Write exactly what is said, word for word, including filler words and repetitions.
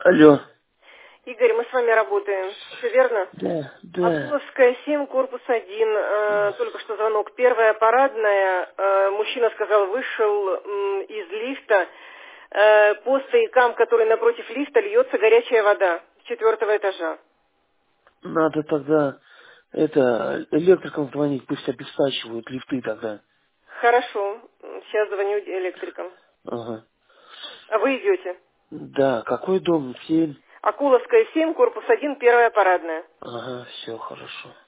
Алло. Игорь, мы с вами работаем. Все верно? Да, да. Акуловская, семь, корпус один. Э, только что звонок. Первая парадная. Э, мужчина сказал, вышел м, из лифта. Э, по стоякам, которые напротив лифта, льется горячая вода с четвертого этажа. Надо тогда это электрикам звонить, пусть обеспечивают лифты тогда. Хорошо. Сейчас звоню электрикам. Ага. А вы идете? Да, какой дом? Семь. Акуловская, семь, корпус один, первая парадная. Ага, все хорошо.